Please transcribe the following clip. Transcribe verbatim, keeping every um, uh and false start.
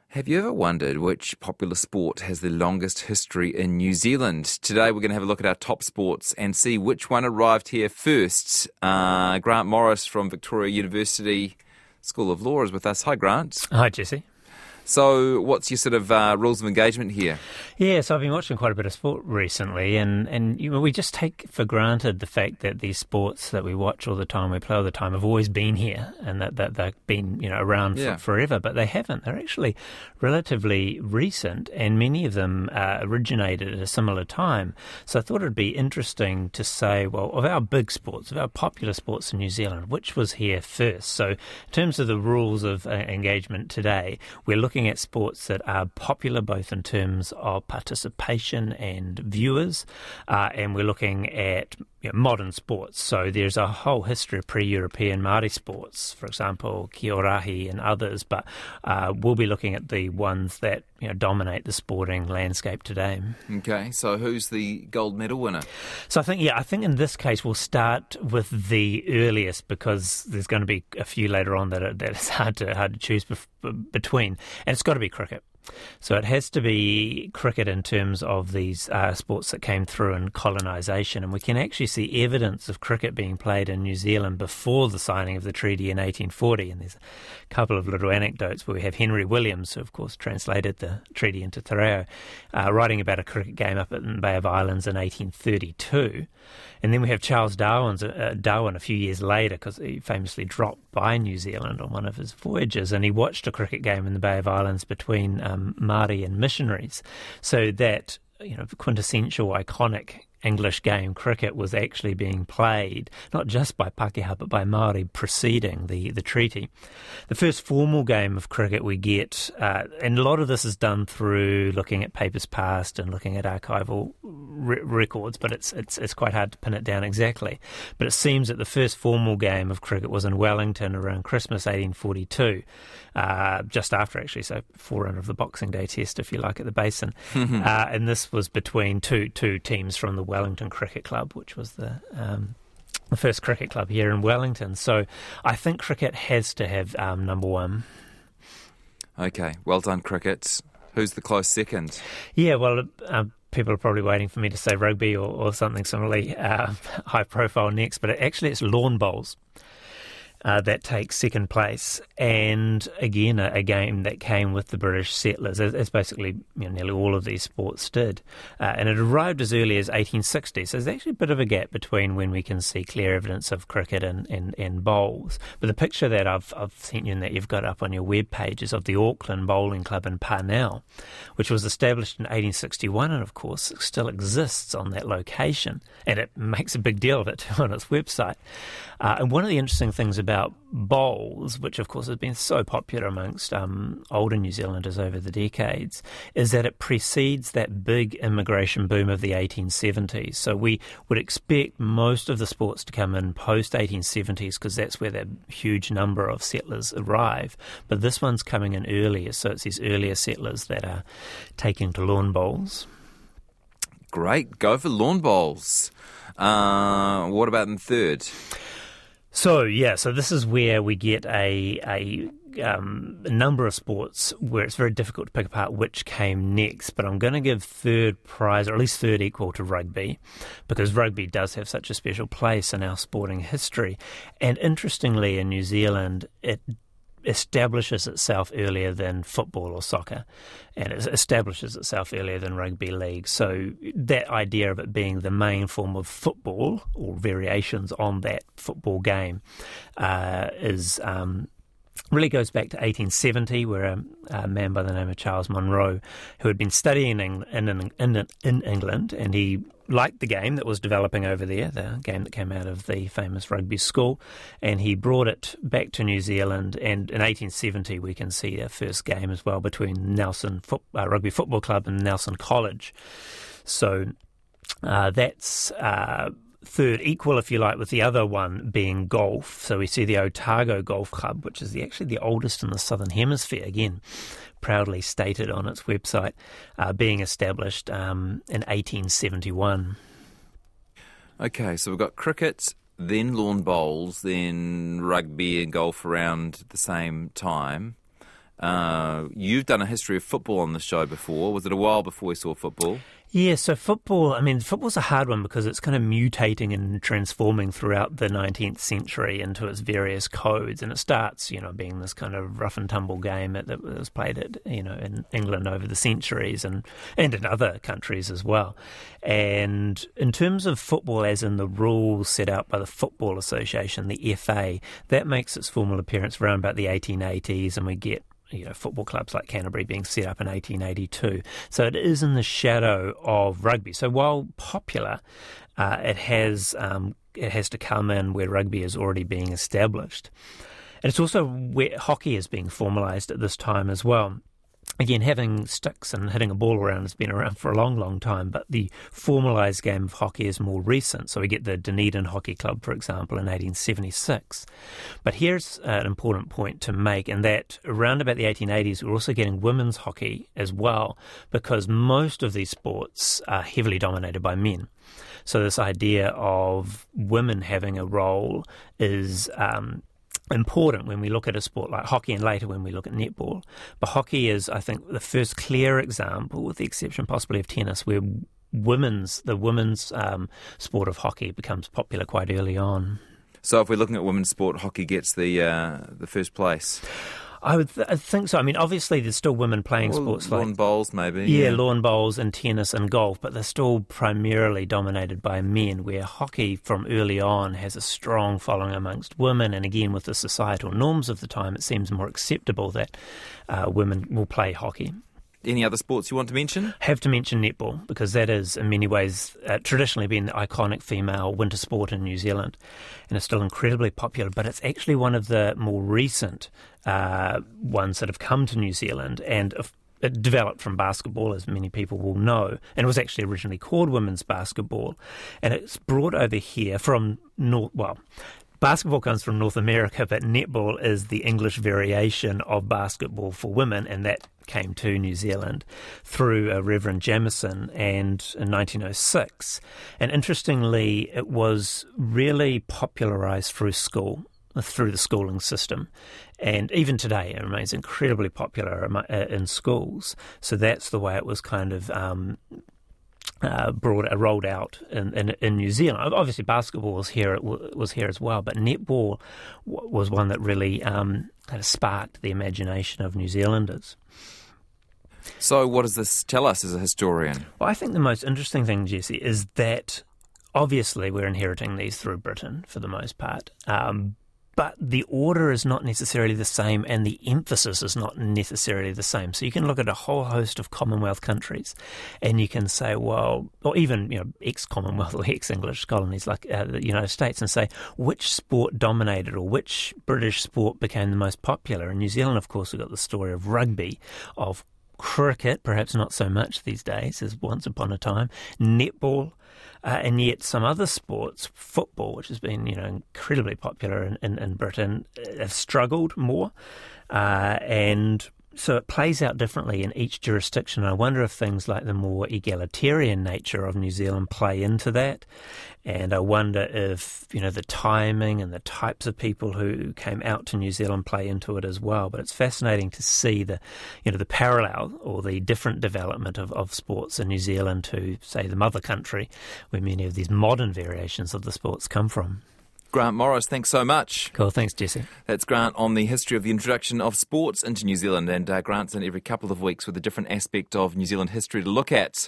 Have you ever wondered which popular sport has the longest history in New Zealand? Today we're going to have a look at our top sports and see which one arrived here first. Uh, Grant Morris from Victoria University School of Law is with us. Hi, Grant. Hi, Jesse. So what's your sort of uh, rules of engagement here? Yeah, so I've been watching quite a bit of sport recently, and, and you know, we just take for granted the fact that these sports that we watch all the time, we play all the time, have always been here and that, that they've been you know around yeah. for, forever, but they haven't. They're actually relatively recent, and many of them uh, originated at a similar time. So I thought it'd be interesting to say, well, of our big sports, of our popular sports in New Zealand, which was here first? So in terms of the rules of uh, engagement today, we're looking at sports that are popular both in terms of participation and viewers, uh, and we're looking at you know, modern sports. So there's a whole history of pre-European Māori sports, for example, kiorahi and others, but uh, we'll be looking at the ones that you know dominate the sporting landscape today. Okay, so who's the gold medal winner? So I think, yeah, I think in this case we'll start with the earliest because there's going to be a few later on that are, that it's hard to hard to choose bef- between, and it's got to be cricket. So it has to be cricket in terms of these uh, sports that came through in colonisation, and we can actually see evidence of cricket being played in New Zealand before the signing of the treaty in eighteen forty, and there's a couple of little anecdotes where we have Henry Williams, who of course translated the treaty into te reo, uh, writing about a cricket game up at the Bay of Islands in eighteen thirty-two, and then we have Charles Darwin's, uh, Darwin a few years later, because he famously dropped by New Zealand on one of his voyages, and he watched a cricket game in the Bay of Islands between um, Māori and missionaries. So that you know quintessential, iconic English game, cricket, was actually being played not just by Pākehā but by Māori preceding the, the treaty. The first formal game of cricket we get, uh, and a lot of this is done through looking at papers past and looking at archival re- records, but it's, it's it's quite hard to pin it down exactly. But it seems that the first formal game of cricket was in Wellington around Christmas eighteen forty-two, uh, just after actually, so forerunner of the Boxing Day Test, if you like, at the Basin. uh, and this was between two two teams from the Wellington Cricket Club, which was the um, the first cricket club here in Wellington. So I think cricket has to have um, number one. Okay, well done, cricket. Who's the close second? Yeah, well, uh, people are probably waiting for me to say rugby or, or something similarly uh, high profile next, but it, actually it's lawn bowls. Uh, that takes second place, and again a, a game that came with the British settlers, as, as basically you know, nearly all of these sports did, uh, and it arrived as early as eighteen sixty, so there's actually a bit of a gap between when we can see clear evidence of cricket and, and, and bowls. But the picture that I've, I've sent you and that you've got up on your web page is of the Auckland Bowling Club in Parnell, which was established in eighteen sixty-one and of course still exists on that location, and it makes a big deal of it too on its website. Uh, and one of the interesting things about bowls, which of course has been so popular amongst um, older New Zealanders over the decades, is that it precedes that big immigration boom of the eighteen seventies. So we would expect most of the sports to come in post eighteen seventies because that's where that huge number of settlers arrive. But this one's coming in earlier, so it's these earlier settlers that are taking to lawn bowls. Great, go for lawn bowls. Uh, what about in third? So, yeah, so this is where we get a, a, um, a number of sports where it's very difficult to pick apart which came next, but I'm going to give third prize, or at least third equal, to rugby, because rugby does have such a special place in our sporting history. And interestingly, in New Zealand, it establishes itself earlier than football or soccer, and it establishes itself earlier than rugby league. So that idea of it being the main form of football or variations on that football game uh, is um, really goes back to eighteen seventy, where a, a man by the name of Charles Monroe, who had been studying in, in, in, in England, and he liked the game that was developing over there, the game that came out of the famous rugby school, and he brought it back to New Zealand. And in eighteen seventy, we can see our first game as well between Nelson Foot, uh, Rugby Football Club and Nelson College. So uh, that's uh, third equal, if you like, with the other one being golf. So we see the Otago Golf Club, which is the, actually the oldest in the Southern Hemisphere, again, proudly stated on its website, uh, being established um, in eighteen seventy-one. Okay, so we've got cricket, then lawn bowls, then rugby and golf around the same time. Uh, you've done a history of football on the show before. Was it a while before we saw football? Yeah, so football, I mean, football's a hard one because it's kind of mutating and transforming throughout the nineteenth century into its various codes. And it starts, you know, being this kind of rough and tumble game that was played at, you know, in England over the centuries and, and in other countries as well. And in terms of football, as in the rules set out by the Football Association, the F A, that makes its formal appearance around about the eighteen eighties, and we get you know, football clubs like Canterbury being set up in eighteen eighty-two. So it is in the shadow of rugby. So while popular, uh, it has um, it has to come in where rugby is already being established. And it's also where hockey is being formalised at this time as well. Again, having sticks and hitting a ball around has been around for a long, long time, but the formalised game of hockey is more recent. So we get the Dunedin Hockey Club, for example, in eighteen seventy-six. But here's an important point to make, and that around about the eighteen eighties, we're also getting women's hockey as well, because most of these sports are heavily dominated by men. So this idea of women having a role is Um, important when we look at a sport like hockey and later when we look at netball. But hockey is, I think, the first clear example, with the exception possibly of tennis, where women's the women's um, sport of hockey becomes popular quite early on. So if we're looking at women's sport, hockey gets the uh, the first place. I would th- I think so. I mean, obviously there's still women playing well, sports lawn like... bowls, maybe. Yeah, yeah, lawn bowls and tennis and golf, but they're still primarily dominated by men, where hockey from early on has a strong following amongst women. And again, with the societal norms of the time, it seems more acceptable that uh, women will play hockey. Any other sports you want to mention? Have to mention netball, because that is in many ways uh, traditionally been the iconic female winter sport in New Zealand, and it's still incredibly popular, but it's actually one of the more recent uh, ones that have come to New Zealand, and it developed from basketball, as many people will know, and it was actually originally called women's basketball, and it's brought over here from North, well, basketball comes from North America, but netball is the English variation of basketball for women, and that came to New Zealand through uh, Reverend Jamieson and in nineteen oh six. And interestingly, it was really popularised through school, through the schooling system. And even today, it remains incredibly popular in schools. So that's the way it was kind of um, uh, brought, uh, rolled out in, in, in New Zealand. Obviously, basketball was here, was here as well, but netball w- was one that really um, kind of sparked the imagination of New Zealanders. So what does this tell us as a historian? Well, I think the most interesting thing, Jesse, is that obviously we're inheriting these through Britain for the most part, um, but the order is not necessarily the same and the emphasis is not necessarily the same. So you can look at a whole host of Commonwealth countries and you can say, well, or even you know ex-Commonwealth or ex-English colonies like uh, the United States, and say which sport dominated or which British sport became the most popular. In New Zealand, of course, we've got the story of rugby, of cricket, perhaps not so much these days as once upon a time, netball, uh, and yet some other sports, football, which has been you know incredibly popular in, in, in Britain, have struggled more, uh, and so it plays out differently in each jurisdiction. I wonder if things like the more egalitarian nature of New Zealand play into that, and I wonder if you know the timing and the types of people who came out to New Zealand play into it as well. But it's fascinating to see the you know the parallel or the different development of, of sports in New Zealand to, say, the mother country, where many of these modern variations of the sports come from. Grant Morris, thanks so much. Cool, thanks, Jesse. That's Grant on the history of the introduction of sports into New Zealand, and uh, Grant's in every couple of weeks with a different aspect of New Zealand history to look at.